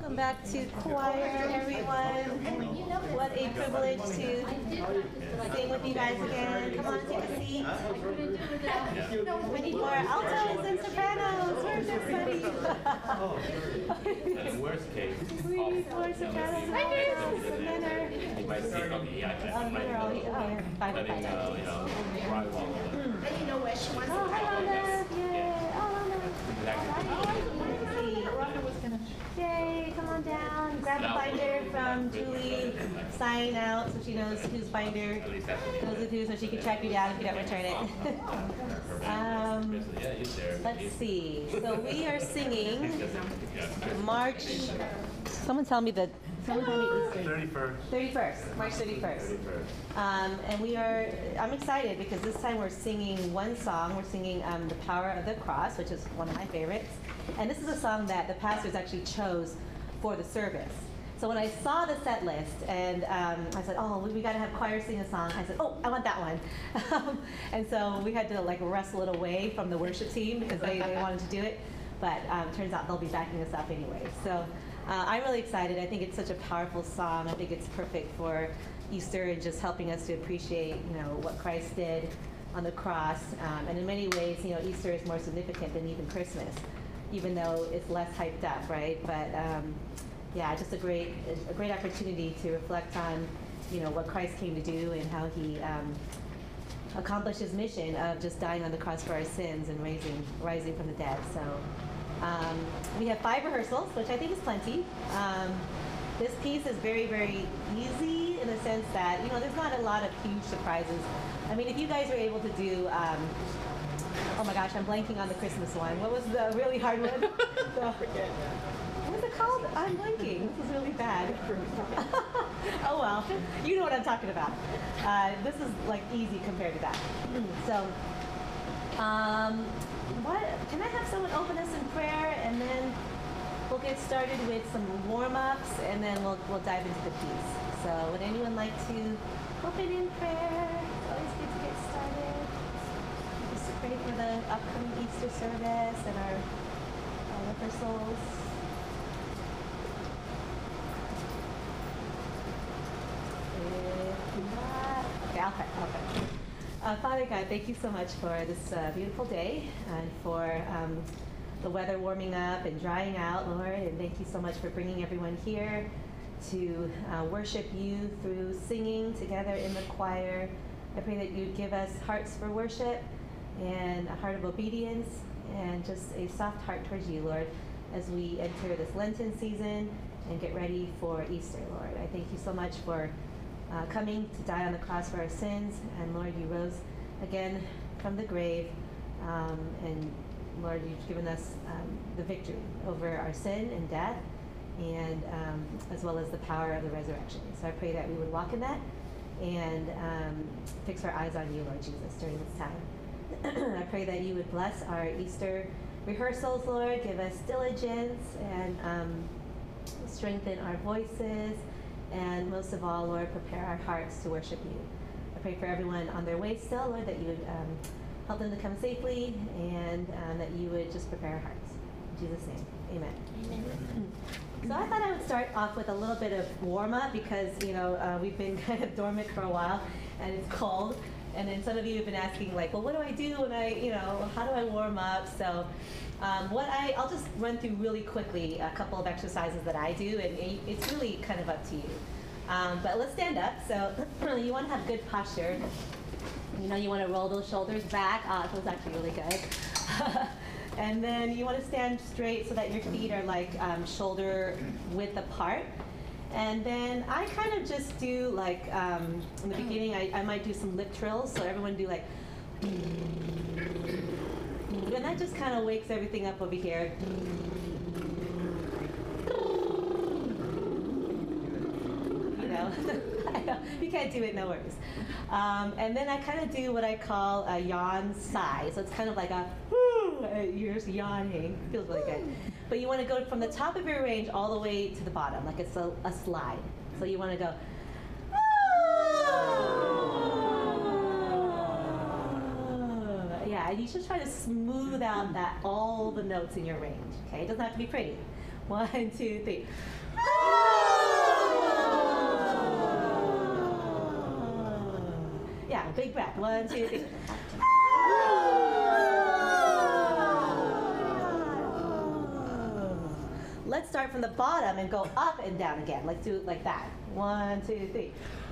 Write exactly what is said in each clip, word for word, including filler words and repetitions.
Welcome back to choir, everyone. What a privilege to sing with you guys again. Come on, take a seat. We need more altos and sopranos. Where's everybody? In the worst case, we need more sopranos and altos and tenor. you might see, okay, yeah, I Um, might they're all be here. Oh, five, letting, five. uh, you know, drywall. And you know what? She wants Oh, to hi, Rhonda. Yay. Oh, Exactly. Rhonda. Yay, come on down. Grab a binder from Julie. Sign out so she knows whose binder At least that's what goes with who, so she can track you down if you don't return it. um, yeah, he's there. let's see. So we are singing Yeah. March. Someone tell me the. Someone tell me Easter. thirty-first. thirty-first, March thirty-first. Um, and we are, I'm excited because this time we're singing one song. We're singing um, The Power of the Cross, which is one of my favorites. And this is a song that the pastors actually chose for the service. So when I saw the set list and um, I said, oh, we, we got to have choir sing a song, I said, oh, I want that one. And so we had to like wrestle it away from the worship team because they, they wanted to do it. But um, turns out they'll be backing us up anyway. So uh, I'm really excited. I think it's such a powerful song. I think it's perfect for Easter and just helping us to appreciate, you know, what Christ did on the cross. Um, and in many ways, you know, Easter is more significant than even Christmas, even though it's less hyped up, right? But um, yeah, just a great, a great opportunity to reflect on, you know, what Christ came to do and how he um, accomplished his mission of just dying on the cross for our sins and raising, rising from the dead. So um, we have five rehearsals, which I think is plenty. Um, this piece is very, very easy in the sense that, you know, there's not a lot of huge surprises. I mean, if you guys were able to do, um, oh my gosh, I'm blanking on the Christmas one. What was the really hard one? the, what was it called? I'm blanking. This is really bad. Oh well, you know what I'm talking about. Uh, this is like easy compared to that. So, um, what? Can I have someone open us in prayer, and then we'll get started with some warm-ups, and then we'll we'll dive into the piece. So, would anyone like to open in prayer? It's always good to get started. Just to pray for the upcoming Easter service and our, our rehearsals. Okay, I'll pray. I'll pray. Uh, Father God, thank you so much for this uh, beautiful day and for um, the weather warming up and drying out, Lord. And thank you so much for bringing everyone here to uh, worship you through singing together in the choir. I pray that you'd give us hearts for worship and a heart of obedience and just a soft heart towards you, Lord, as we enter this Lenten season and get ready for Easter, Lord. I thank you so much for uh, coming to die on the cross for our sins. And Lord, you rose again from the grave. Um, and Lord, you've given us um, the victory over our sin and death, and um, as well as the power of the resurrection. So I pray that we would walk in that and um, fix our eyes on you, Lord Jesus, during this time. I pray that you would bless our Easter rehearsals, Lord. Give us diligence and um, strengthen our voices. And most of all, Lord, prepare our hearts to worship you. I pray for everyone on their way still, Lord, that you would um, help them to come safely, and um, that you would just prepare our hearts. In Jesus' name, amen. Amen. So I thought I would start off with a little bit of warm-up because, you know, uh, we've been kind of dormant for a while, and it's cold. And then some of you have been asking, like, well, what do I do when I, you know, how do I warm up? So um, what I, I'll just run through really quickly a couple of exercises that I do, and it's really kind of up to you. Um, but let's stand up. So you want to have good posture. You know, you want to roll those shoulders back. Ah, it feels actually really good. And then you want to stand straight so that your feet are like um, shoulder width apart. And then I kind of just do like, um, in the beginning, I, I might do some lip trills. So everyone do like, and that just kind of wakes everything up over here. You know, if you can't do it, no worries. Um, and then I kind of do what I call a yawn sigh. So it's kind of like a, you're just yawning. Feels really good. But you want to go from the top of your range all the way to the bottom, like it's a, a slide. So you want to go, yeah, and you should try to smooth out that all the notes in your range. Okay, it doesn't have to be pretty, One, two, three. Yeah, big breath. One, two, three. Let's start from the bottom and go up and down again. Let's do it like that. One, two, three.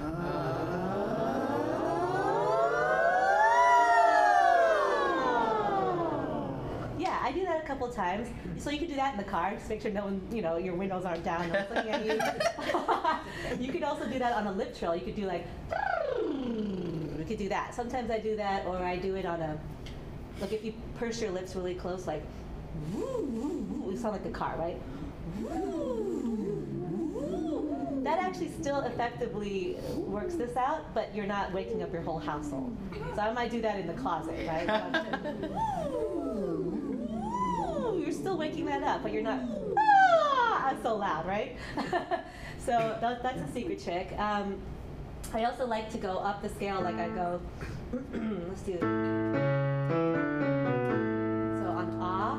Yeah, I do that a couple times. So you can do that in the car. Just make sure no one, you know, your windows aren't down. No one's looking at you. You could also do that on a lip trill. You could do like, you could do that. Sometimes I do that, or I do it on a, like if you purse your lips really close, like, you sound like a car, right? That actually still effectively works this out, but you're not waking up your whole household. So I might do that in the closet, right? You're still waking that up, but you're not, ah, I'm so loud, right? So that, that's a secret trick. Um, I also like to go up the scale, like I go, let's do it. So on ah,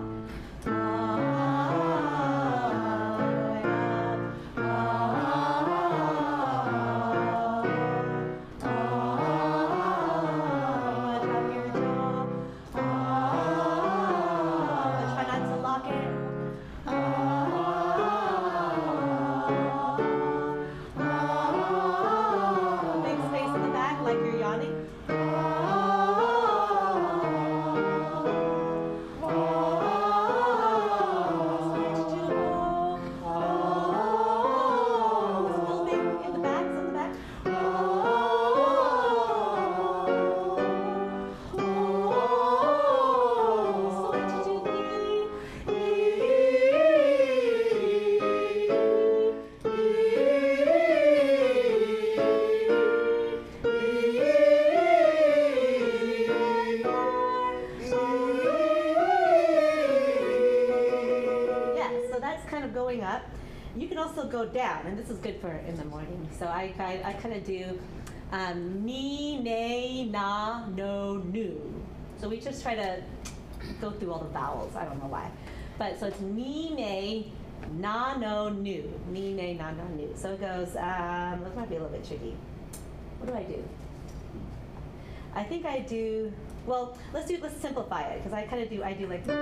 going up. You can also go down, and this is good for in the morning. So I, I, I kind of do um, ni, ne, na, no, nu. So we just try to go through all the vowels. I don't know why. But so it's ni, ne, na, no, nu. Ni, ne, na, no, nu. So it goes, um, this might be a little bit tricky. What do I do? I think I do, well, let's do, let's simplify it, because I kind of do, I do like, is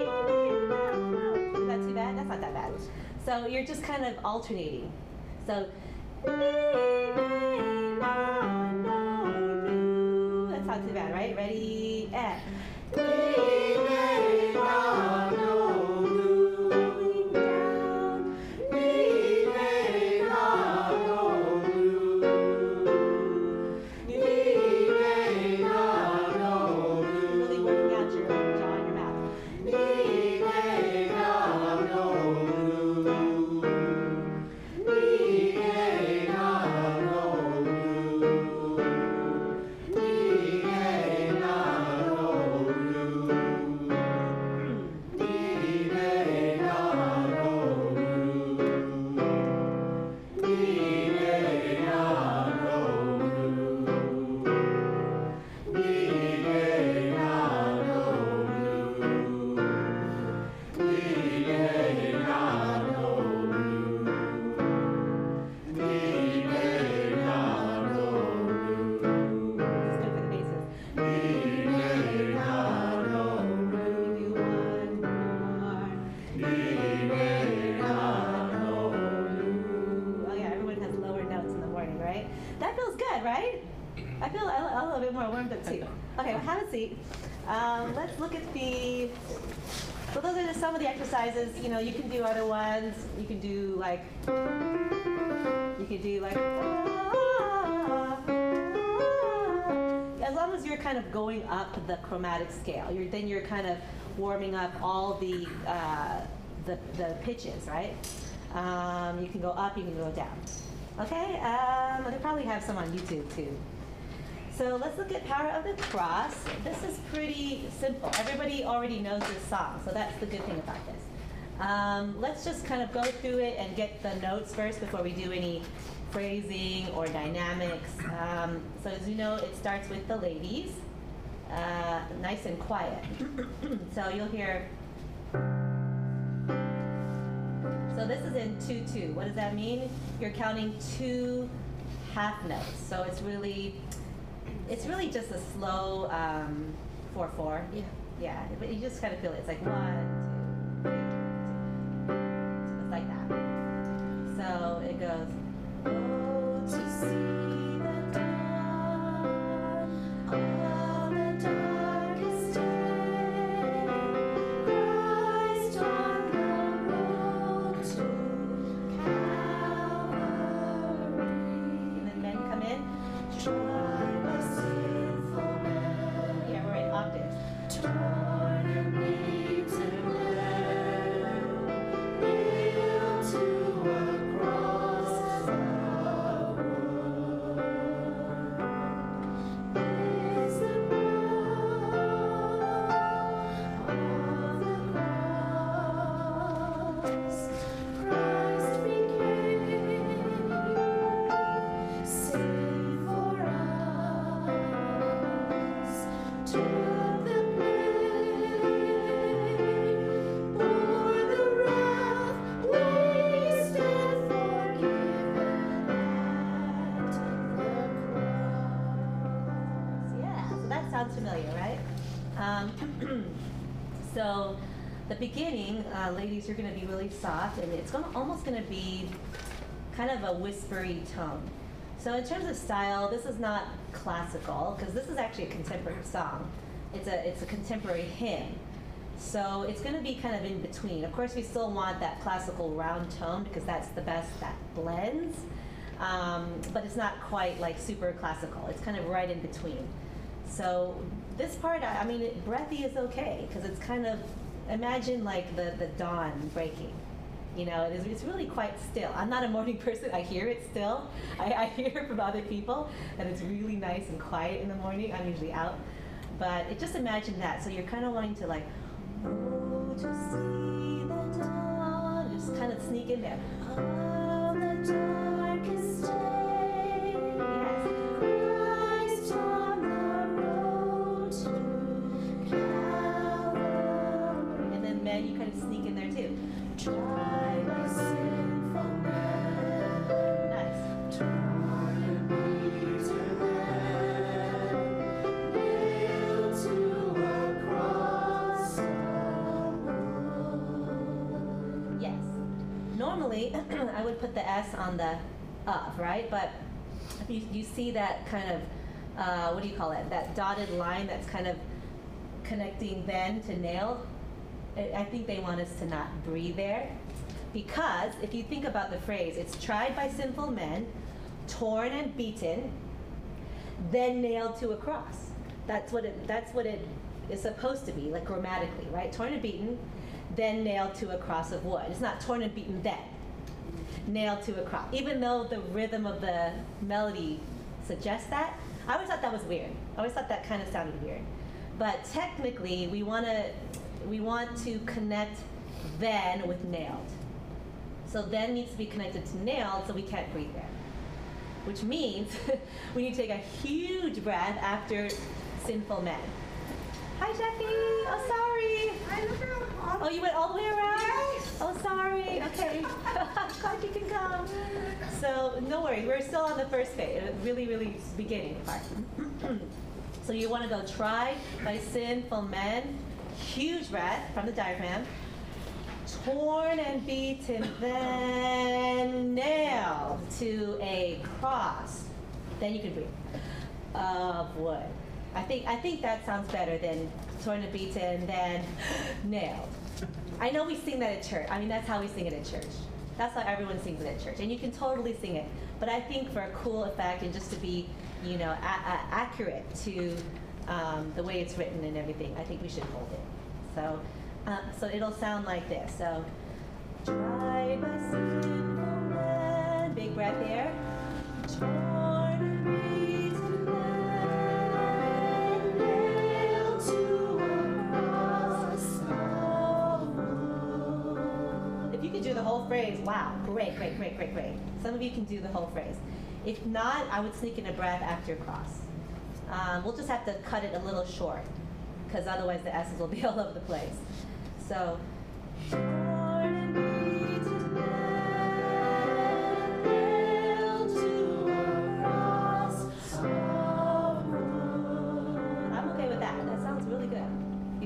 that too bad? That's not that bad. So you're just kind of alternating. So, that's not too bad, right? Ready, and. Um, let's look at the, so those are just some of the exercises. You know, you can do other ones. You can do like, you can do like, ah, as long as you're kind of going up the chromatic scale, you're, then you're kind of warming up all the, uh, the, the pitches, right? Um, you can go up, you can go down. Okay, um, they probably have some on YouTube too. So let's look at Power of the Cross. This is pretty simple. Everybody already knows this song, so that's the good thing about this. Um, let's just kind of go through it and get the notes first before we do any phrasing or dynamics. Um, so as you know, it starts with the ladies, uh, nice and quiet. So you'll hear. So this is in two two. What does that mean? You're counting two half notes. So it's really, it's really just a slow um, four four. Yeah. Yeah, but you just kind of feel it. It's like one, two, three, it's like that. So it goes. Oh, to see the dawn on the darkest day, Christ on the road to Calvary. And then men come in. Tried by sinful men. Yeah, we're in octaves. Torn and beaten men, nailed to a cross of wood. Is the blood of the cross. Christ became sin for us. Took the pain, bore the wrath, wasted, forgiven at the cross. Yeah, so that sounds familiar, right? Um, so the beginning, uh, ladies, you're going to be really soft, and it's gonna, almost going to be kind of a whispery tone. So in terms of style, this is not classical, because this is actually a contemporary song. It's a, it's a contemporary hymn. So it's going to be kind of in between. Of course, we still want that classical round tone, because that's the best that blends. Um, but it's not quite like super classical. It's kind of right in between. So this part, I, I mean, it, breathy is okay, because it's kind of, imagine like the, the dawn breaking. You know, it is, it's really quite still. I'm not a morning person. I hear it still. I, I hear from other people that it's really nice and quiet in the morning. I'm usually out. But it, just imagine that. So you're kind of wanting to like, oh, to see the dawn. Just kind of sneak in there. On the darkest day. Yes. Christ on the road to Calvary. And then men, you kind of sneak in there too. Tried by sinful men. Nice. Torn and beaten men, nailed to a cross of wood. Yes. Normally, I would put the S on the of, right? But if you, you see that kind of, uh, what do you call it? That dotted line that's kind of connecting then to nailed. I I think they want us to not breathe there, because if you think about the phrase, it's tried by sinful men, torn and beaten, then nailed to a cross. That's what it, that's what it is supposed to be, like grammatically, right? Torn and beaten, then nailed to a cross of wood. It's not torn and beaten then, nailed to a cross. Even though the rhythm of the melody suggests that, I always thought that was weird. I always thought that kind of sounded weird. But technically, we want to we want to connect then with nailed. So then needs to be connected to nailed, so we can't breathe there. Which means we need to take a huge breath after sinful men. Hi, Jackie. Oh, sorry. I look around. Oh, you went all the way around? Yes. Oh, sorry. Okay. Glad you can come. So no worries. We're still on the first page, really, really beginning part. So you want to go try by sinful men. Huge breath from the diaphragm. Torn and beaten, then nailed to a cross. Then you can breathe. Of wood. I think I think that sounds better than torn and beaten, then nailed. I know we sing that at church. I mean, that's how we sing it at church. That's how everyone sings it at church, and you can totally sing it. But I think for a cool effect and just to be, you know, a- a- accurate to um, the way it's written and everything, I think we should hold it. So, uh, so it'll sound like this. So, try by sinful men. Big breath here. Torn and beaten men, nailed to a cross of wood. If you could do the whole phrase, wow, great, great, great, great, great. Some of you can do the whole phrase. If not, I would sneak in a breath after cross. Um, we'll just have to cut it a little short, because otherwise the S's will be all over the place. So, torn and beaten men.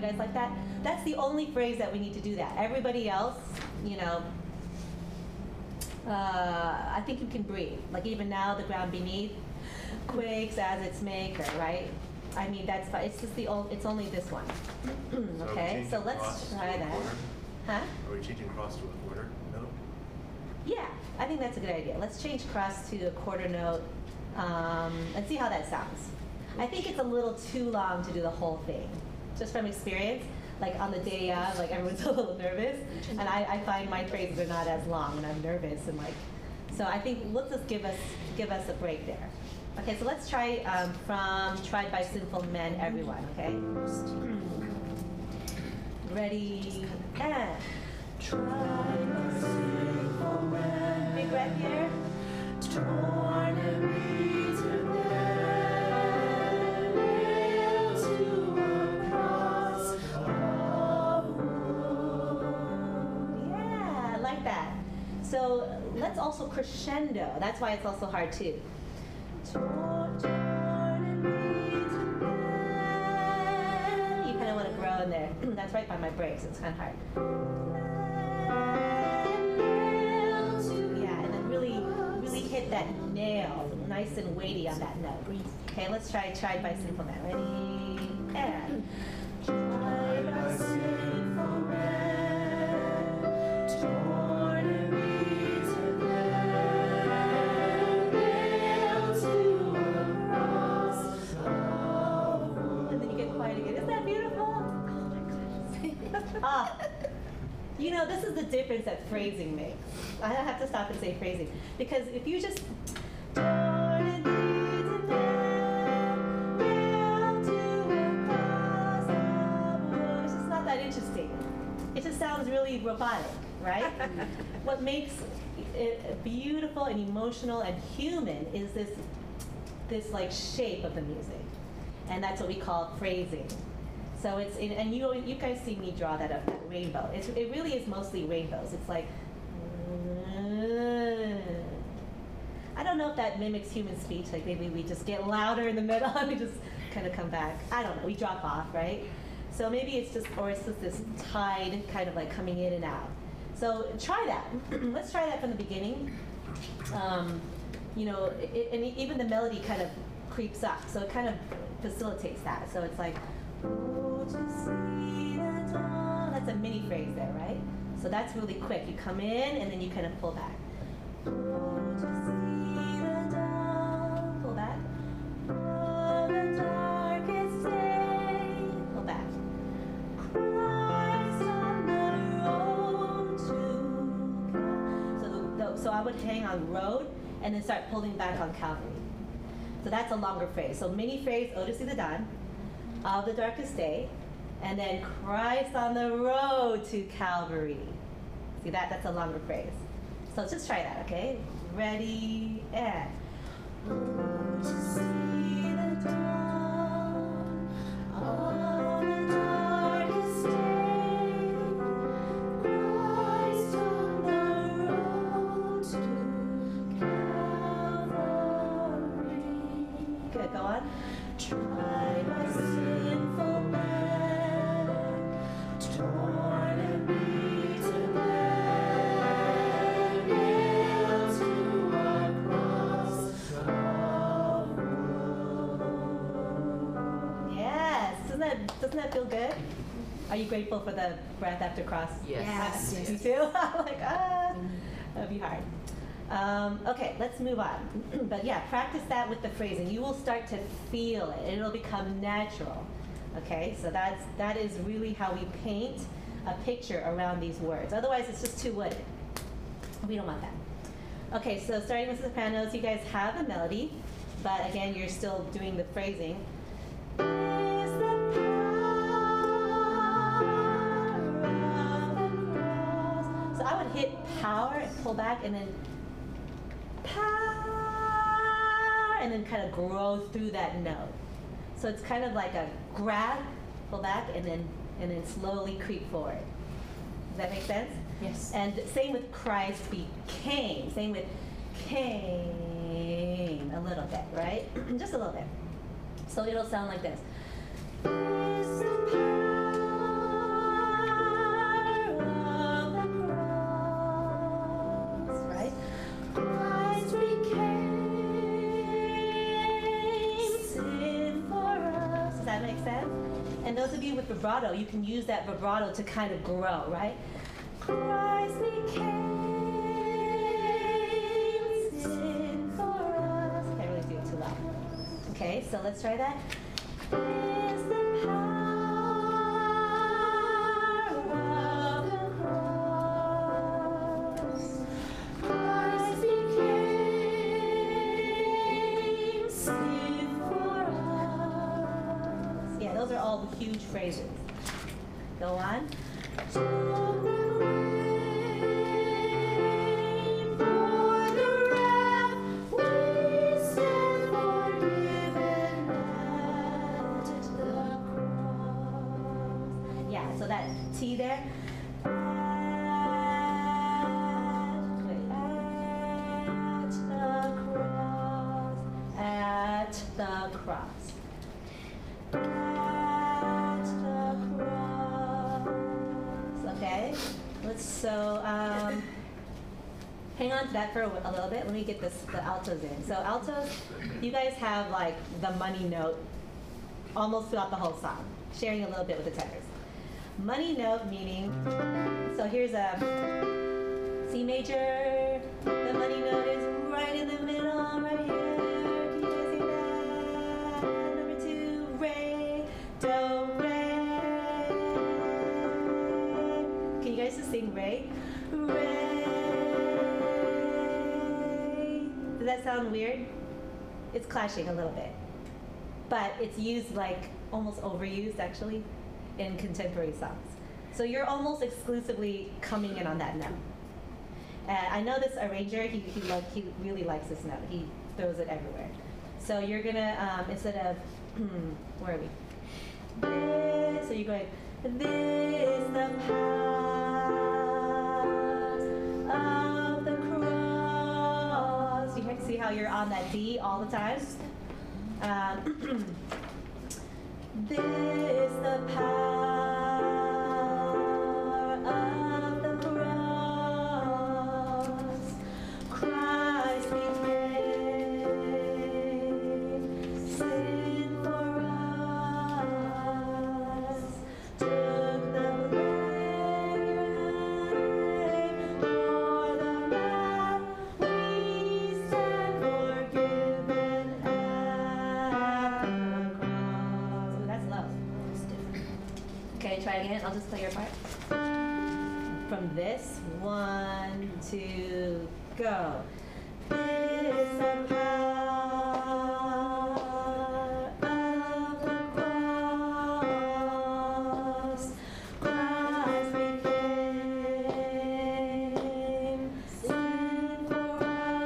guys like that? That's the only phrase that we need to do that. Everybody else, you know, uh, I think you can breathe. Like even now, the ground beneath quakes as its maker, right? I mean, that's fine. It's just the old, it's only this one. Okay, so let's try that. Huh? Are we changing cross to a quarter note? Yeah, I think that's a good idea. Let's change cross to a quarter note. Um, let's see how that sounds. I think it's a little too long to do the whole thing. Just from experience, like on the day of, like everyone's a little nervous, and I, I find my phrases are not as long when I'm nervous and like, so I think let's just give us give us a break there. Okay, so let's try um, from Tried by Sinful Men, everyone, okay? Ready, and tried by sinful men. Big breath here. Torn and beaten there, nailed to a cross of wood. Yeah, I like that. So let's also crescendo. That's why it's also hard too. Torn, torn and beaten there. You kind of want to grow in there. That's right by my brakes. It's kind of hard. Yeah, and then really, really hit that nail, nice and weighty on that note. Okay, let's try Tried by Sinful Men. Ready? And Tried by sinful men, torn and beaten there, nailed to a cross of wood. And then you get quiet again. Isn't that beautiful? Ah, you know, this is the difference that phrasing makes. I have to stop and say phrasing. Because if you just torn and beaten there, nailed to a cross of wood, it's just not that interesting. It just sounds really robotic, right? What makes it beautiful and emotional and human is this, this like shape of the music. And that's what we call phrasing. So it's, in, and you you guys see me draw that up, that rainbow. It's, it really is mostly rainbows. It's like, I don't know if that mimics human speech, like maybe we just get louder in the middle and we just kind of come back. I don't know, we drop off, right? So maybe it's just, or it's just this tide kind of like coming in and out. So try that. Let's try that from the beginning. Um, you know, it, and even the melody kind of creeps up, so it kind of facilitates that. So it's like, oh, to see the dawn. That's a mini phrase there, right? So that's really quick. You come in and then you kind of pull back. Oh, to see the dawn. Pull back. Oh, the darkest day. Pull back. Christ on the road to Calvary. So, the, so I would hang on road and then start pulling back on Calvary. So that's a longer phrase. So mini phrase, oh, to see the dawn. Of the darkest day, and then Christ on the road to Calvary. See that? That's a longer phrase. So just try that, okay? Ready, and. Oh, to see the dawn of the darkest day, Christ on the road to Calvary. Good, go on. Tried by sinful men, torn and beaten there, nailed to a cross of wood. Yes, doesn't that doesn't that feel good? Are you grateful for the breath after cross? Yes. Yes. You too? Like, ah, that'd be hard. Um, okay, let's move on. But yeah, practice that with the phrasing. You will start to feel it, and it'll become natural. Okay, so that's that is really how we paint a picture around these words. Otherwise, it's just too wooded. We don't want that. Okay, so starting with the sopranos, you guys have the melody, but again, you're still doing the phrasing. Is the power of the cross. So I would hit power, pull back, and then power, and then kind of grow through that note. So it's kind of like a grab, pull back, and then and then slowly creep forward. Does that make sense? Yes. And same with Christ became. Same with came. A little bit, right? Just a little bit. So it'll sound like this. Is the power And those of you with vibrato, you can use that vibrato to kind of grow, right? Christ became sin for us. Can't really do it too loud. Okay, so let's try that. Is the power of the cross. Christ became sin for us. Yeah, those are all huge phrases. Go on. Took the blame for the wrath we stand forgiven at the cross. Yeah, so that T there. At, wait, at the cross. At the cross. At the cross. Okay? Let's so um, hang on to that for a, a little bit. Let me get this the altos in. So altos, you guys have like the money note almost throughout the whole song, sharing a little bit with the tenors. Money note meaning, so here's a C major. The money note is right in the middle, right here. Can you guys hear that? Number two, re, do, re. Can you guys just sing re? Re. Does that sound weird? It's clashing a little bit. But it's used like almost overused actually in contemporary songs. So you're almost exclusively coming in on that note. And I know this arranger, he, he, like, he really likes this note. He throws it everywhere. So you're gonna, um, instead of, where are we? This, so you're going, this the path of the cross. You can see how you're on that D all the time? Um, this the power of the cross. Christ became sin for us. Took the blame for the wrath we stand forgiven at the cross. Ooh, that's low. Okay, try again. I'll just play your part. From this, one, two, go. This the power of the cross. Christ became sin for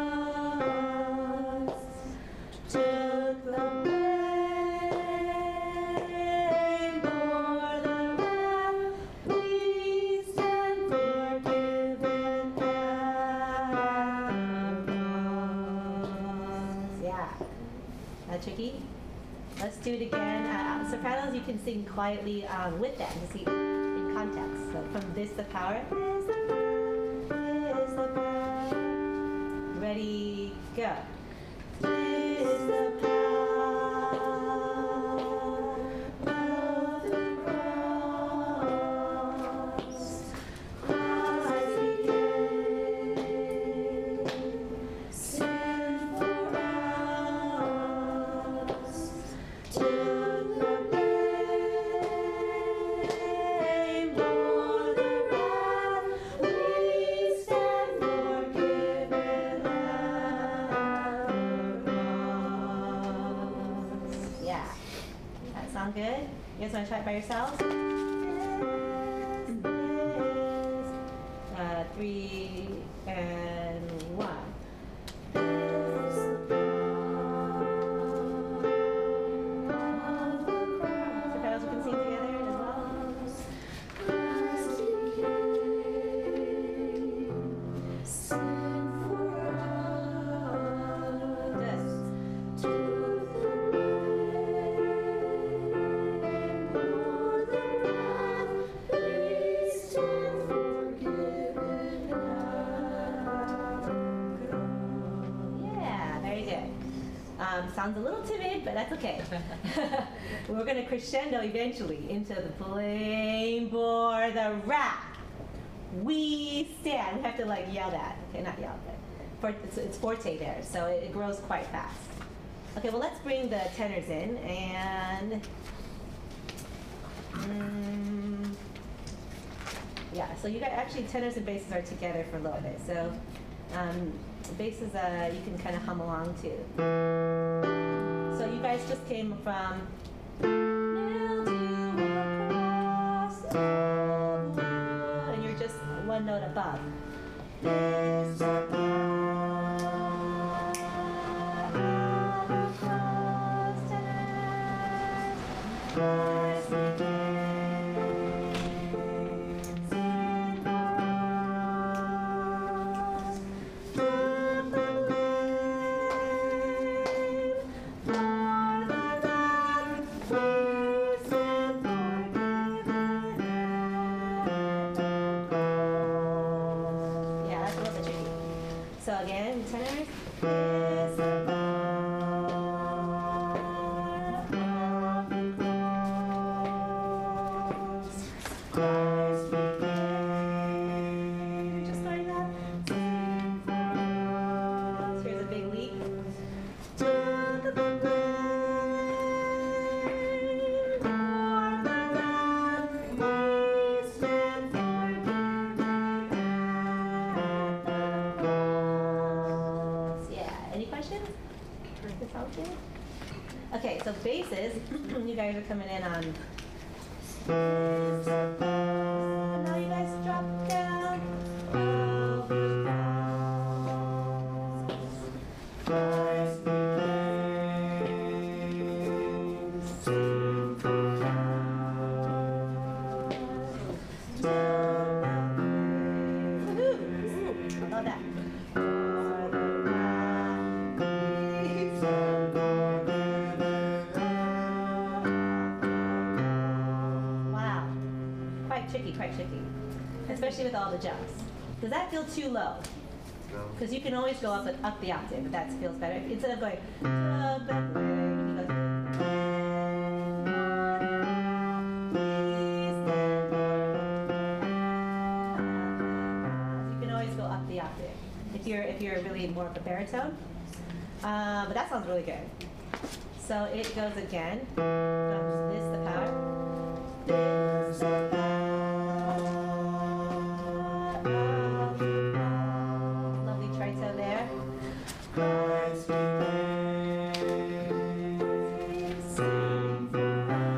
us. Took the blame for the wrath we stand forgiven at the cross. Yeah. That tricky? Let's do it again. Uh, sopranos, you can sing quietly um, with them to see in context. So from this the power. This the power. This the power. Ready, go. This the power of the cross. Christ became sin for us. Took the blame for the wrath we stand forgiven at the cross. Yeah. That sound good? You guys want to try it by yourselves? Yes, yes. Uh, three and one. This sopranos, you can sing together as well. Christ became sin for us. Took the blame for the wrath we stand forgiven at the sounds a little timid, but that's okay. We're going to crescendo eventually into the flame for the rack. We stand. We have to like yell that. Okay, not yell, but for, it's, it's forte there, so it, it grows quite fast. Okay, well let's bring the tenors in and. Mm, yeah, so you got actually tenors and basses are together for a little bit. So um, basses uh, you can kind of hum along too. So you guys just came from. Nailed you across the wood, and you're just one note above. This So again, tenors. Is the bar of the cross, Christ became. Just starting up. Here's a big leap. To the flame, for the love we stand forgiven. Yeah. Any questions? This all good? Okay, so basses, you guys are coming in on. And now you guys drop down. Christ became sin for us. Woohoo! I love that. Wow. Quite tricky, quite tricky. Especially with all the jumps. Does that feel too low? No. Because you can always go up, the- up the octave, if that feels better. Instead of going, "Da, ba, ba," you go, you can always go up the octave if you're if you're really more of a baritone. Uh, but that sounds really good. So it goes again. Comes this the power. This the power of love. Lovely trito there. Christ became sin for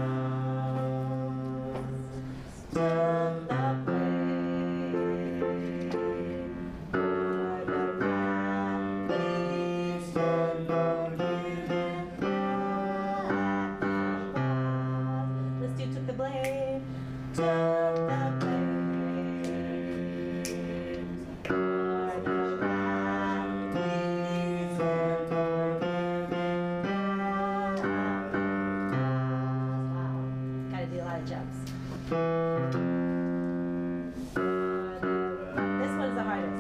us. Took the blame for the wrath we stand forgiven at the cross. Let's do took the blame. Took the blame for the wrath we stand forgiven at the cross. Wow, gotta do a lot of jumps. This one's the hardest.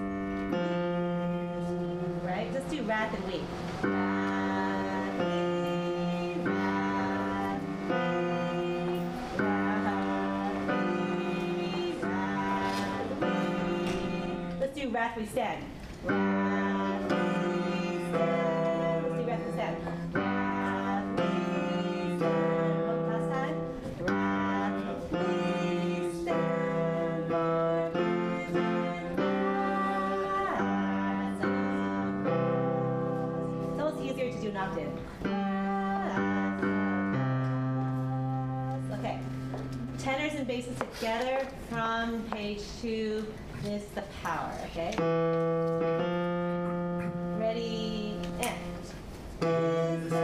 Right? Just do wrath and weep. Wrath, weep, wrath, weep, wrath, weep, wrath, weep. Let's do wrath we stand. Wrath we stand. Let's do wrath we stand. Wrath we stand. One last time. Wrath we stand. It's almost easier to do an octave. Okay. Tenors and basses together from page two. This the power, okay? Ready, and. Is the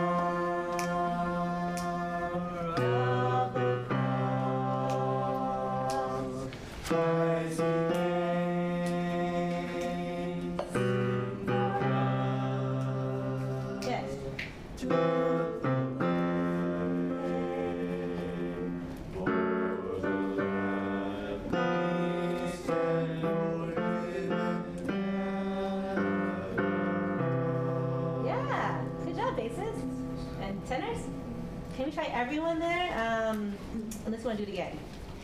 power of the cross, Christ became sin for us. Yes. Took the blame for the wrath we stand forgiven. Yeah, good can we try everyone there? Um, unless you want to do it again.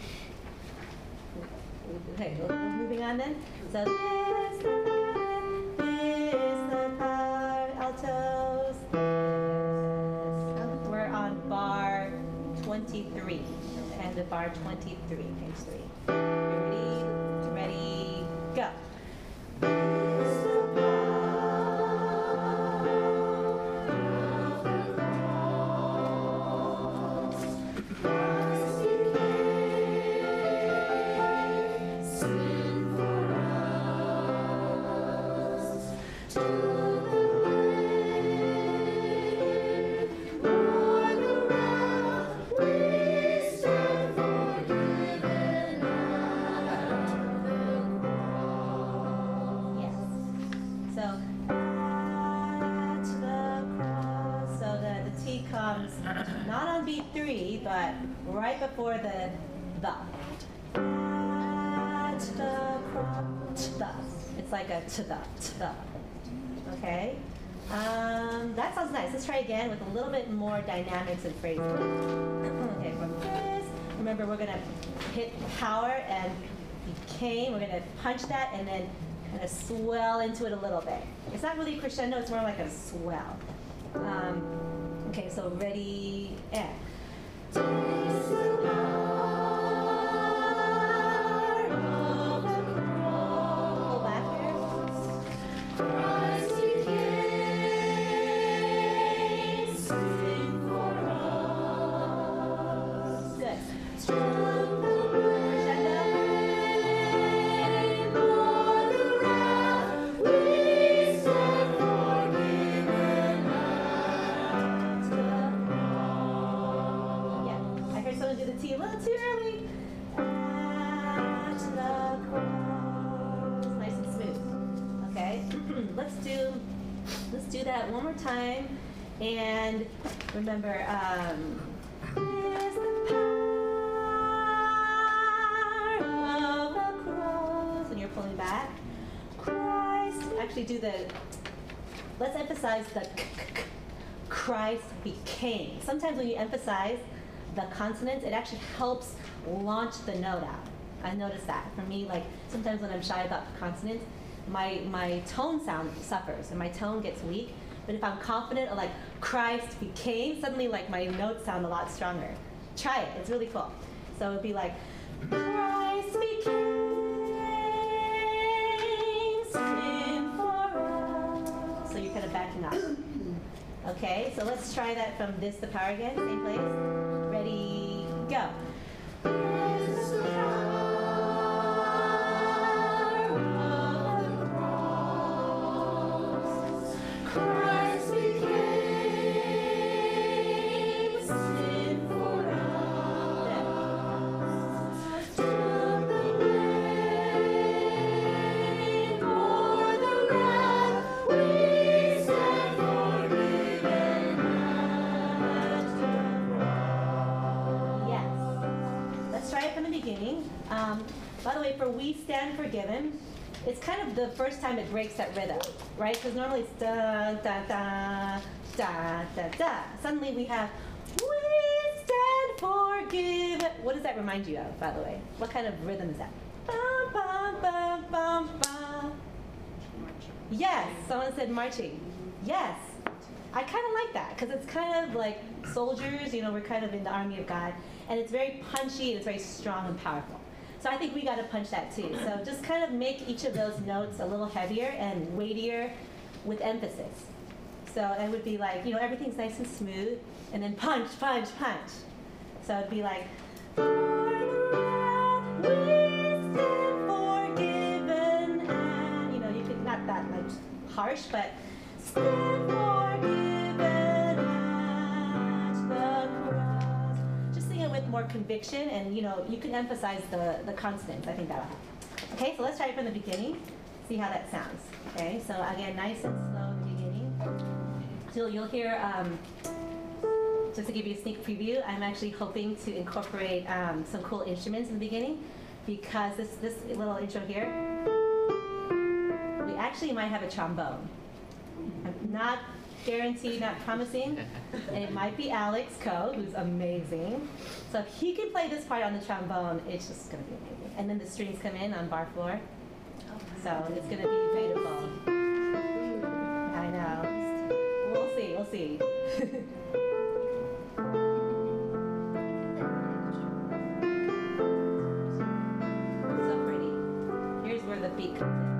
Okay, we're moving on then. So this the part, this the part, altos. We're on bar twenty-three, and the bar twenty-three, page three. Ready? Ready? Go. Not on beat three, but right before the the. To the to the. It's like a to the to the. Okay. Um, that sounds nice. Let's try again with a little bit more dynamics and phrasing. Okay, from this. Remember, we're gonna hit power and became. We're gonna punch that and then kind of swell into it a little bit. It's not really crescendo. It's more like a swell. Um, Okay, so ready, and. Pull back here. Christ he came, sing for us. Good. Do the T a little too early. At the cross. Nice and smooth. Okay. let's do let's do that one more time. And remember, um, is the power of the cross. And you're pulling back. Christ. Actually, do the. Let's emphasize the. Christ became. Sometimes when you emphasize the consonants, it actually helps launch the note out. I noticed that. For me, like sometimes when I'm shy about the consonants, my my tone sound suffers and my tone gets weak. But if I'm confident of like Christ became, suddenly like my notes sound a lot stronger. Try it. It's really cool. So it'd be like Christ became sin for us. So you're kind of backing up. Okay, so let's try that from this to power again. Same place. Ready, go. Christ became sin for us. Took the blame for the wrath we stand forgiven at the cross. Yes. Let's try it from the beginning. Um, by the way, for we stand forgiven, it's kind of the first time it breaks that rhythm, right? Because normally it's da da da da da da. Suddenly we have we stand forgiven. What does that remind you of, by the way? What kind of rhythm is that? Bum, bum, bum, bum, bum. Yes, someone said marching. Yes, I kind of like that because it's kind of like soldiers. You know, we're kind of in the army of God, and it's very punchy and it's very strong and powerful. So I think we got to punch that too. So just kind of make each of those notes a little heavier and weightier with emphasis. So it would be like, you know, everything's nice and smooth, and then punch, punch, punch. So it'd be like, for the wrath we stand forgiven, and, you know, you could, not that much harsh, but stand forgiven at the cross. Just sing it with more conviction, and you know, you can emphasize the, the consonants. I think that'll help. Okay, so let's try it from the beginning. See how that sounds. Okay, so again, nice and slow in the beginning. So you'll hear, um, just to give you a sneak preview, I'm actually hoping to incorporate um, some cool instruments in the beginning, because this, this little intro here, we actually might have a trombone. I'm not guarantee, not promising. It might be Alex Coe, who's amazing. So if he can play this part on the trombone, it's just going to be amazing. And then the strings come in on bar four. So it's going to be beautiful. I know. We'll see, we'll see. So pretty. Here's where the beat comes in.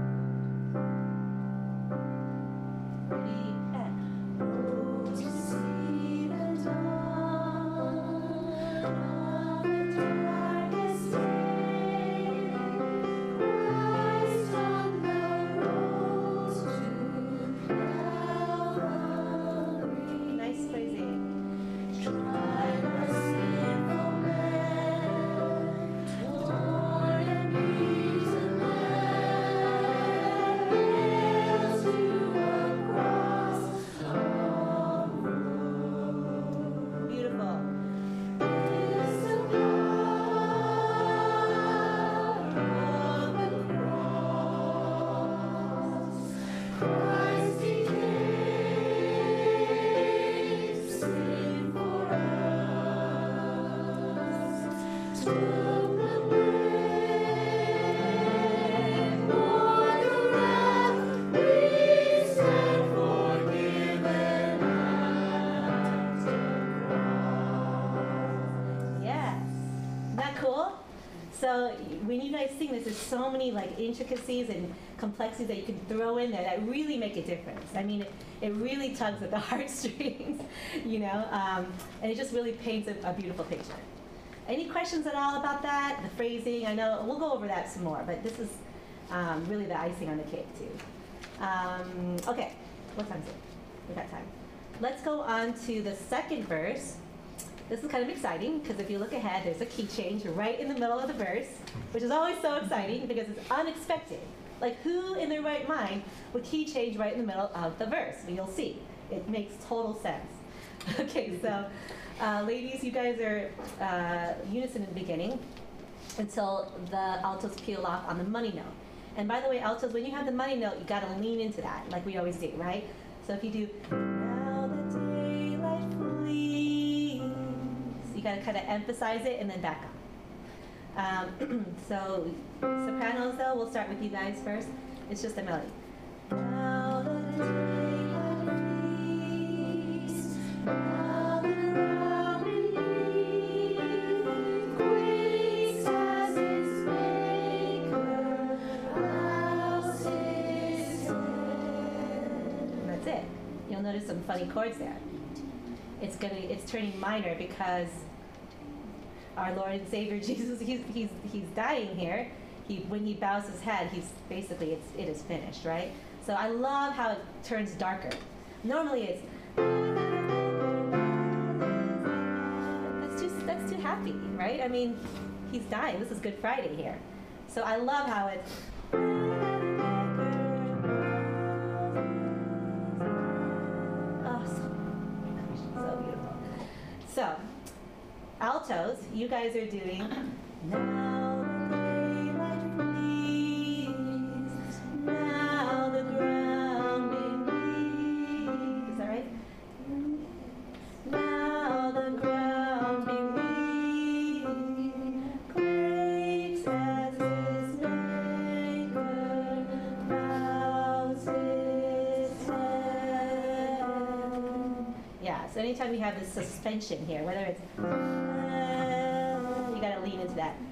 So when you guys sing this, there's so many like intricacies and complexities that you can throw in there that really make a difference. I mean, it, it really tugs at the heartstrings, you know, um, and it just really paints a, a beautiful picture. Any questions at all about that? The phrasing, I know we'll go over that some more, but this is um, really the icing on the cake too. Um, okay, what time is it? We got time. Let's go on to the second verse. This is kind of exciting because if you look ahead, there's a key change right in the middle of the verse, which is always so exciting because it's unexpected. Like, who in their right mind would key change right in the middle of the verse? Well, you'll see. It makes total sense. Okay, so uh, ladies, you guys are uh, unison in the beginning until the altos peel off on the money note. And by the way, altos, when you have the money note, you got to lean into that, like we always do, right? So if you do, now the daylight flees, you got to kind of emphasize it and then back up. Um, so sopranos, though, we'll start with you guys first. It's just a melody. Now the daylight flees, now the ground beneath quakes as its maker bows his head. And that's it. You'll notice some funny chords there. It's gonna, it's turning minor because our Lord and Savior Jesus, he's, he's, he's dying here. He, when he bows his head, he's basically, it's, it is finished, right? So I love how it turns darker. Normally it's, that's too, that's too happy, right? I mean, he's dying. This is Good Friday here. So I love how it's, oh, so, so beautiful. So, altos, you guys are doing, now the daylight flees, now the ground beneath. Is that right? Now the ground beneath quakes as his maker bows his head. Yeah, so anytime you have this suspension here, whether it's you gotta lean into that.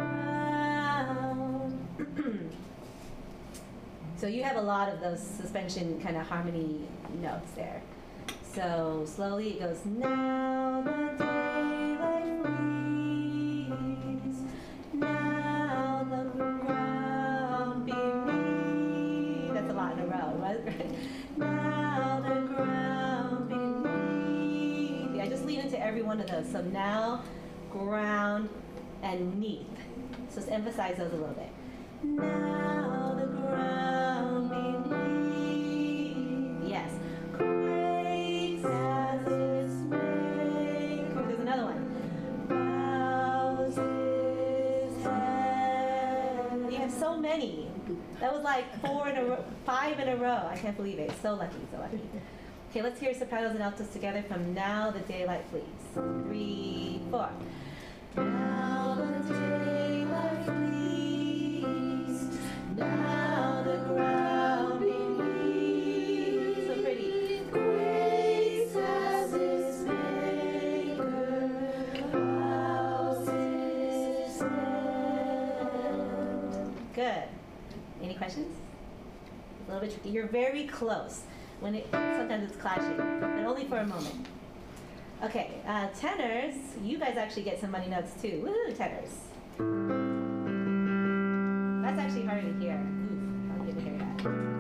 So you have a lot of those suspension kind of harmony notes there. So slowly it goes, now the daylight flees, now the ground beneath. That's a lot in a row, right? Now the ground beneath. Yeah, just lean into every one of those. So now, ground, and neath. So just emphasize those a little bit. Now the ground beneath. Yes. Quakes as its maker. There's another one. Bows his head. You have so many. That was like four in a row, five in a row. I can't believe it. So lucky, so lucky. Okay, let's hear sopranos and altos together from Now the Daylight Flees. Three, four. Now the daylight flees, now the ground beneath. So pretty. Quakes as its maker houses stand. Good. Any questions? A little bit tricky. You're very close. When it sometimes it's clashing, but only for a moment. Okay, uh, tenors. You guys actually get some money notes too. Woo, tenors. That's actually harder to hear. Ooh, I'll get to hear that.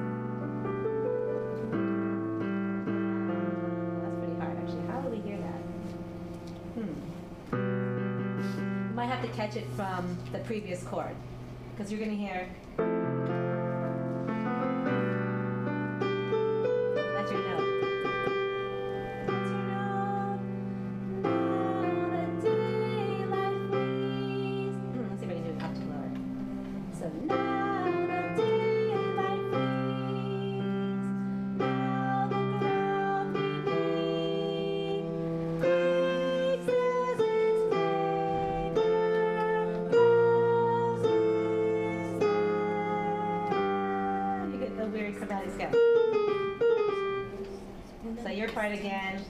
That's pretty hard, actually. How do we hear that? Hmm. You might have to catch it from the previous chord, because you're going to hear. So your part again.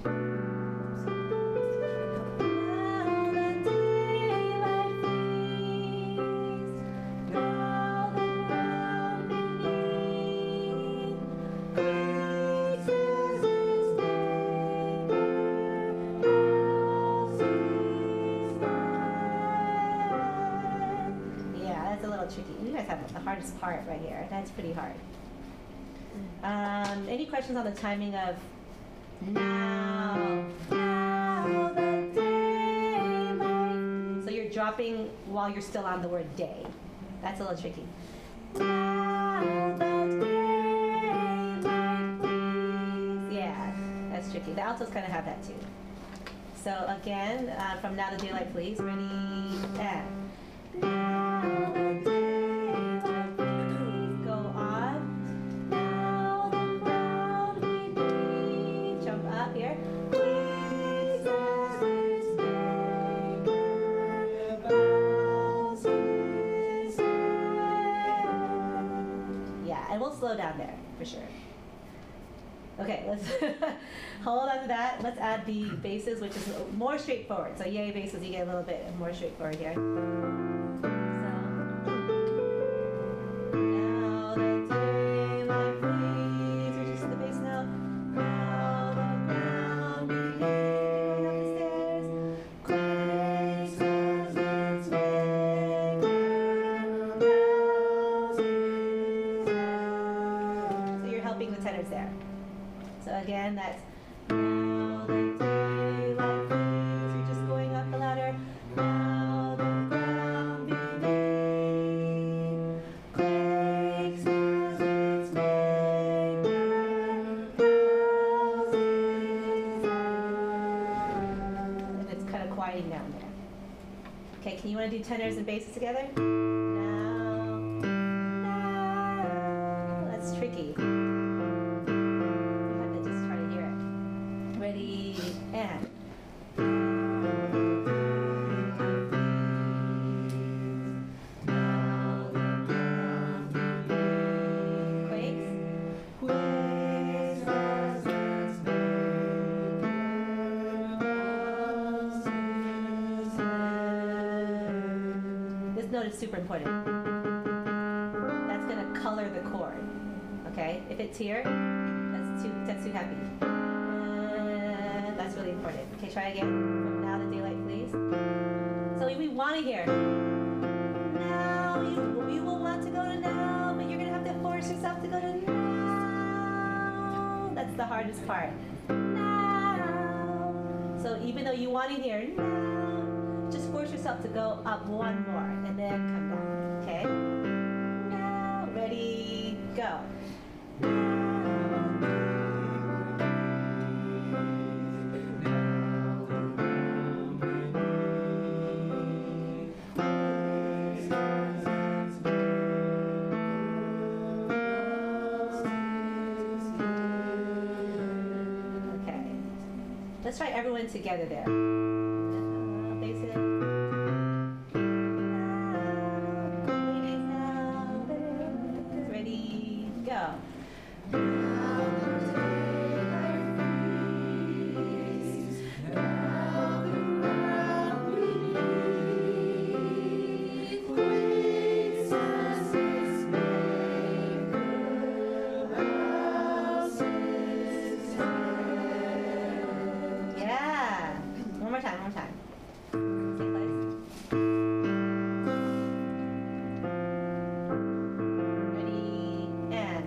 Yeah, that's a little tricky. You guys have the hardest part right here. That's pretty hard. Um, any questions on the timing of now? Now the daylight. So you're dropping while you're still on the word day. That's a little tricky. Now the daylight. Yeah, that's tricky. The altos kind of have that too. So again, uh, from Now the Daylight Flees. Ready, and. Now the daylight flees. Go on. Up here. Yeah, and we'll slow down there for sure. Okay, let's hold on to that. Let's add the basses, which is more straightforward. So yay basses, you get a little bit more straightforward here. There. So again, that's now the daylight flees. You're just going up the ladder. Now the ground beneath quakes as its maker houses stand. And it's kind of quieting down there. Okay, can you want to do tenors and basses together? Now, now. That's tricky. Ready, and. Quakes. Quakes as its This note is super important. That's going to color the chord. Okay? If it's here, that's too, that's too happy. That's really important. Okay, try again. From Now the Daylight Flees. So we, we want to hear. Now, you, you will want to go to now, but you're going to have to force yourself to go to now. That's the hardest part. Now. So even though you want to hear now, just force yourself to go up one more and then come down. Okay? Now, ready, go. let's try everyone together there. Uh, face it. Ready, go. One more time, one more time. Same place. Ready, and.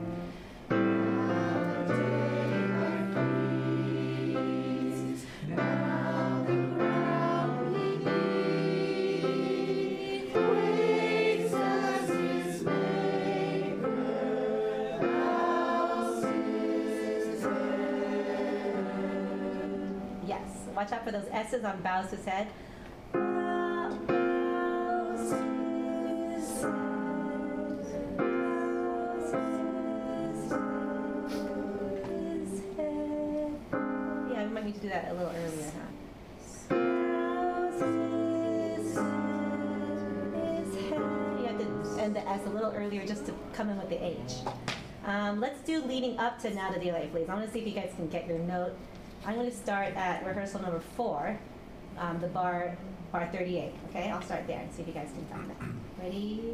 Yes, watch out for those S's on bows his head. Yeah, we might need to do that a little earlier, huh? You have to end the S a little earlier just to come in with the H. Um, let's do leading up to Now to Delay, please. I want to see if you guys can get your note. I'm going to start at rehearsal number four, um, the bar, bar thirty-eight. Okay, I'll start there and see if you guys can find that. Ready?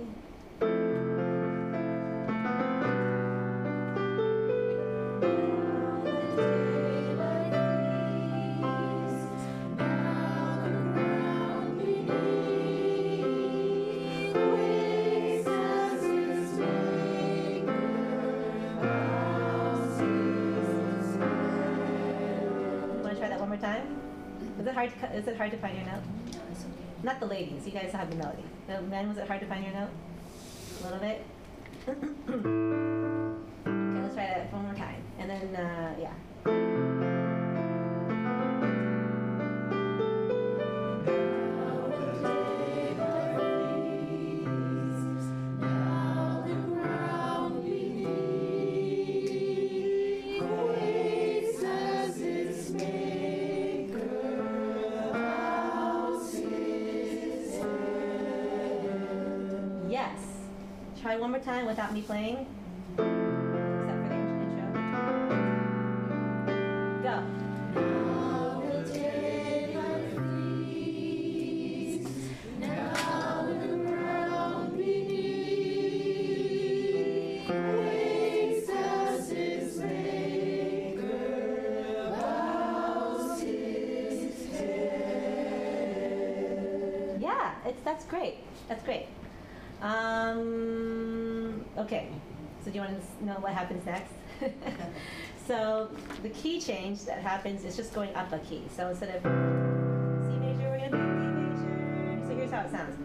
One more time. Is it hard to, is it hard to find your note? Not the ladies. You guys have the melody. The men, was it hard to find your note? A little bit? Okay, let's try that one more time. And then, uh, yeah. Yes. Try one more time without me playing. Except for the intro. Go. Now the daylight flees, now the ground beneath waits as its maker bows his head. Yeah, it's that's great. That's great. Um, okay, so do you want to know what happens next? So the key change that happens is just going up a key. So instead of C major, we're going to do D major. So here's how it sounds.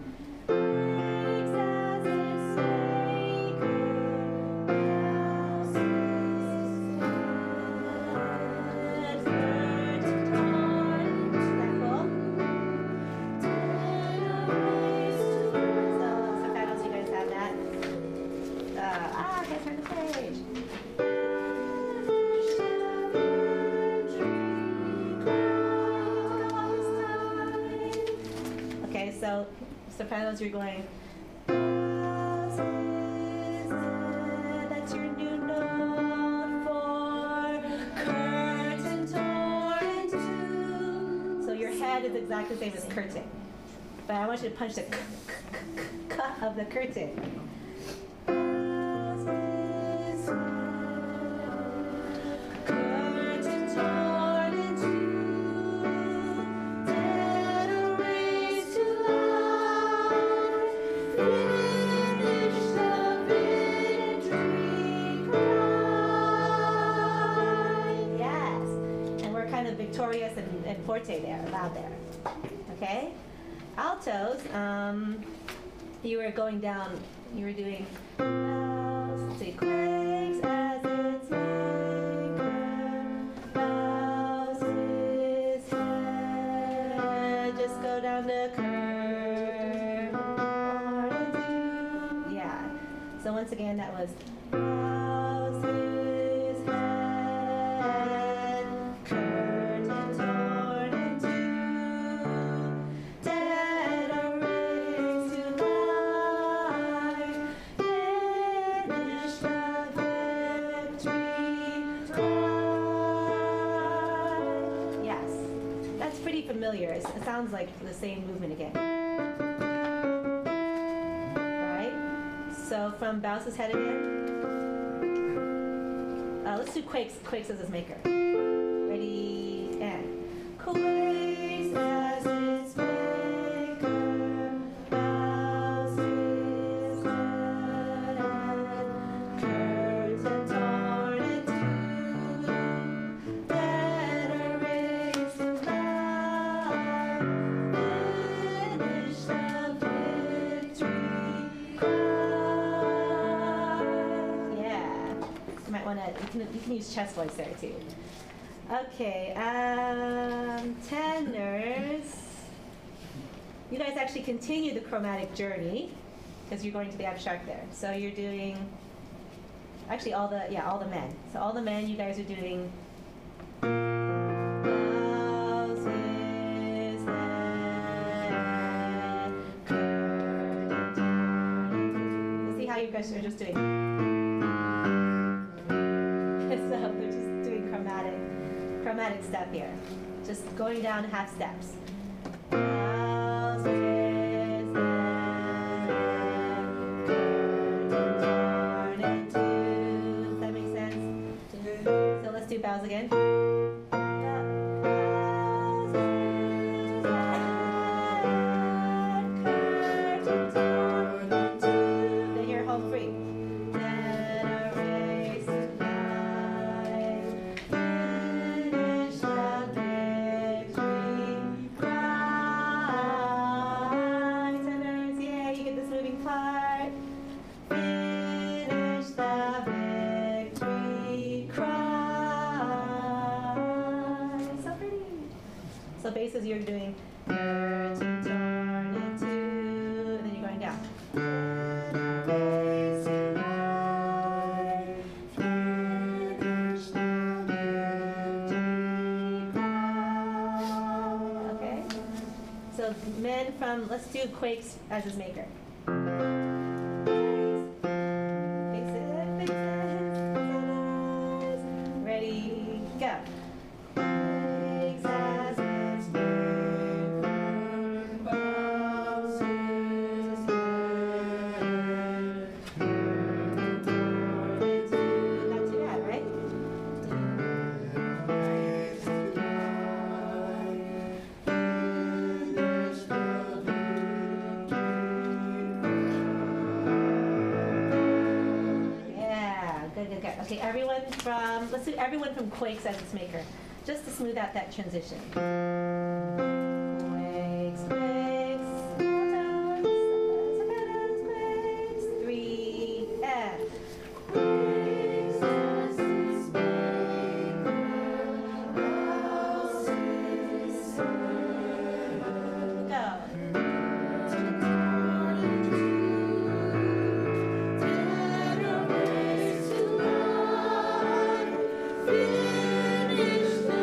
So sopranos, you're going. That's your new note for curtain torn two. So your head is exactly the same as curtain, but I want you to punch the k, k, k, k of the curtain. Victorious and, and forte there, loud there. Okay? Altos, um, you were going down, you were doing, let's see, quakes as its maker, bows his head, just go down the curve, yeah. So once again, that was, bows his head, curtain torn. here. It's, it sounds like the same movement again. Right? So from bounce his head again. Uh, let's do quakes. Quakes as his maker. Ready and quakes as his maker. Bows his head and curtain torn in two. Then erase the cloud. Finish the victory cry. Yeah. You might want to, you can, you can use chest voice there too. Okay, um, tenors. You guys actually continue the chromatic journey because you're going to the abstract there. So you're doing, actually all the, yeah, all the men. So all the men, you guys are doing. Bows his head, curtain torn. Let's see how you guys are just doing. So they're just doing chromatic, chromatic step here. Just going down half steps. Bows his head, curtain torn in two. Does that make sense? So let's do bows again. Bows his head, curtain torn in two. Then you're home free. Then erase the night, finish the victory cry. Tenors, yeah, you get this moving part. Finish the victory cry. So pretty. So basses, you're doing curtain torn in two, and then you're going down. Erase the night, finish the victory cry. Okay? So men from, let's do quakes as his maker. Fix it, fix it, fix it. Ready, go. Quakes as his maker, bows his head, curtain torn in two. Not too bad, right? Erase the night, finish the victory. Yeah, good, good, good. Okay, everyone from, let's do everyone from Quakes as its maker, just to smooth out that transition. Quakes, quakes, staccatos, quakes, three, and quakes as its maker, bows his head. Go. Finish the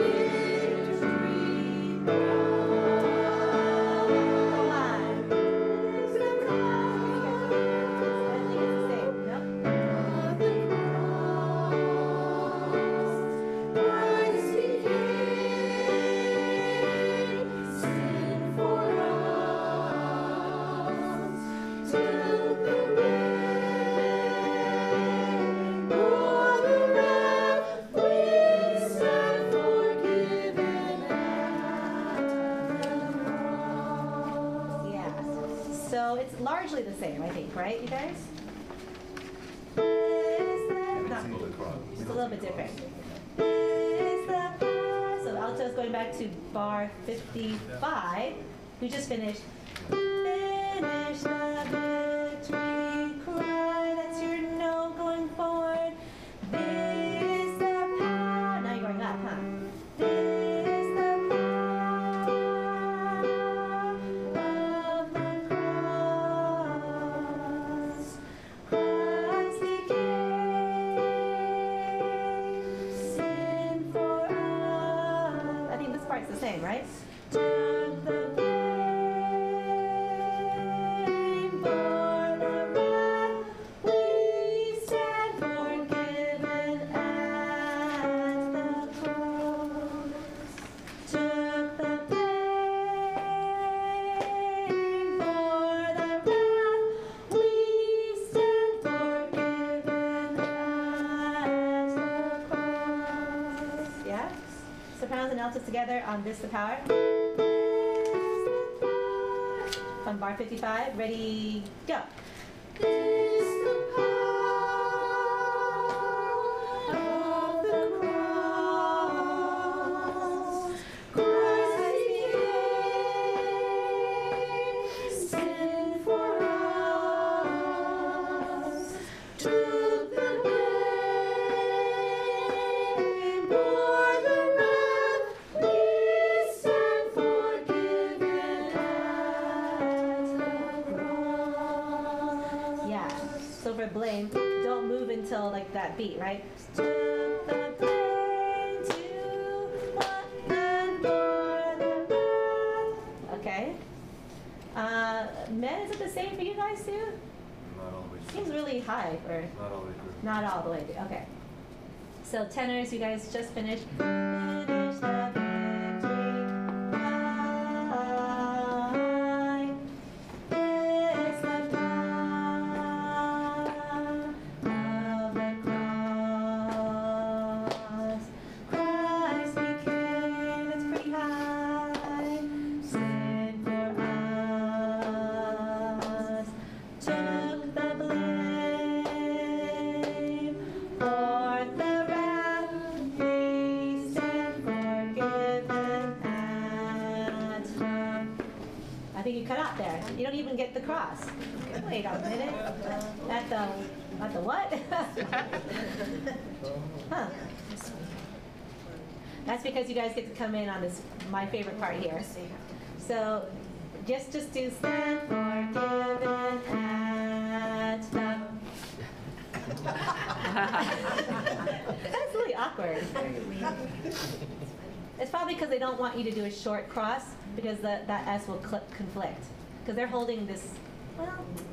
largely the same, I think, right, you guys? Not, just a little bit different. So the alto is going back to bar fifty-five. We just finished. Finish the victory cry. That's your note going forward. This the power. Now you're going up, huh? This the power of the cross. Christ became sin for us. I think this part's the same, right? Took the pain together on This the Power. From bar fifty-five. Ready, go. This the power of the cross. Christ became sin for us. Took the blame, bore the wrath, we stand forgiven at the cross. Yeah, so for blame, don't move until like that beat, right? Took the blame to what and bore the wrath. Okay. Uh, men, is it the same for you guys too? Not always. Seems really high for Not always true. not all the way. Okay. So tenors, you guys just finished. Finish the victory line. It's the power of the cross. Christ became, it's pretty high, sin for us. Took the blame for the wrath, we stand forgiven at the. I think you cut out there. You don't even get the cross. Wait a minute. At the, at the what? Huh. That's because you guys get to come in on this, my favorite part here. So just, just do stand forgiven at the. That's really awkward. It's probably because they don't want you to do a short cross because the, that S will cl- conflict. Because they're holding this, well,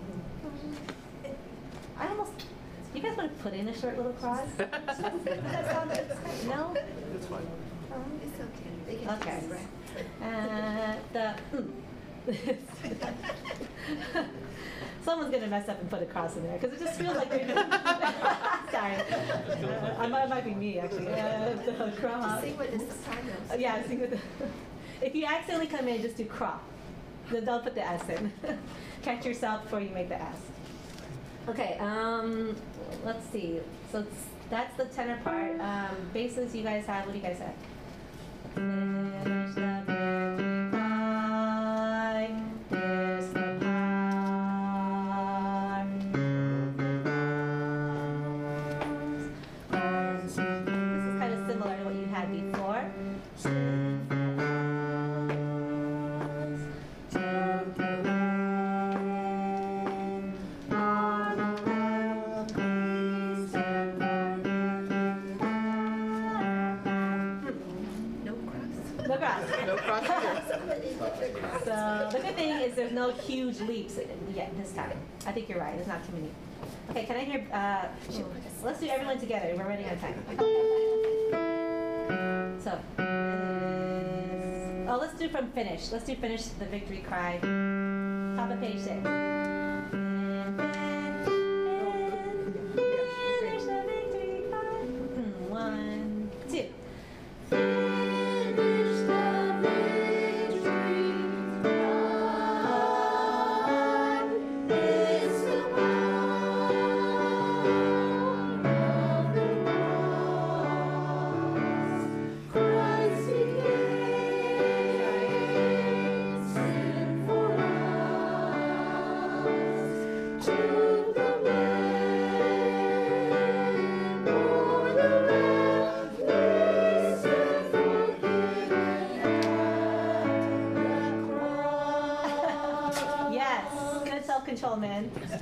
I almost, you guys want to put in a short little cross? Does that sound good? No? It's fine. Um, It's okay. They can Okay. just breath. Uh, the, mm. Someone's gonna mess up and put a cross in there because it just feels like they're doing. Sorry, uh, I might, it might be me actually. Uh, the cross. Just sing with the sopranos. Uh, yeah, sing with the. If you accidentally come in, just do crop. Then don't put the S in. Catch yourself before you make the S. Okay. Um, let's see. So it's, that's the tenor part. Um, basses, you guys have. What do you guys have? Finish the victory line. There's the power of the cross. This is kind of similar to what you had before. Sin for us, took the blame, bore the wrath, we stand forgiven. No cross. No cross. No cross here. So the good thing is there's no huge leaps yet this time. I think you're right. There's not too many. Okay, can I hear? Uh, let's do everyone together. We're running out of time. So, is- oh, let's do from finish. Let's do finish the victory cry. Top of page six. Finish the victory cry. One, two. Finish the victory cry. It's the power of the cross. Christ became sin for us. Took the blame, bore the wrath, we stand forgiven at the cross. Yes, good self-control, man.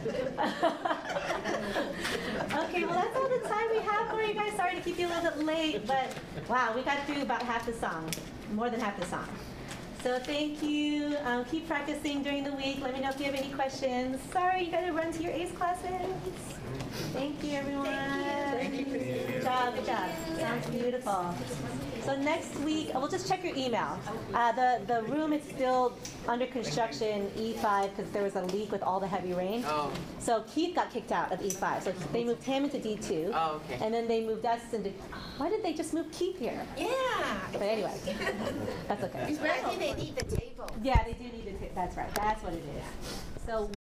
Okay, well that's all the time we have for you guys. Sorry to keep you a little bit late, but wow, we got through about half the song, more than half the song. So thank you. Um, keep practicing during the week. Let me know if you have any questions. Sorry, you got to run to your A C E classes. Thank you, everyone. Thank you. Good job. Good job. Sounds beautiful. So next week, we'll just check your email. Uh, the, the room is still under construction, E five, because there was a leak with all the heavy rain. Oh, So Keith got kicked out of E five, so they moved him into D two. oh, okay. And then they moved us into, why did they just move Keith here? Yeah. But anyway, that's okay. I think they need the table. Yeah, they do need to, ta- that's right, that's what it is. So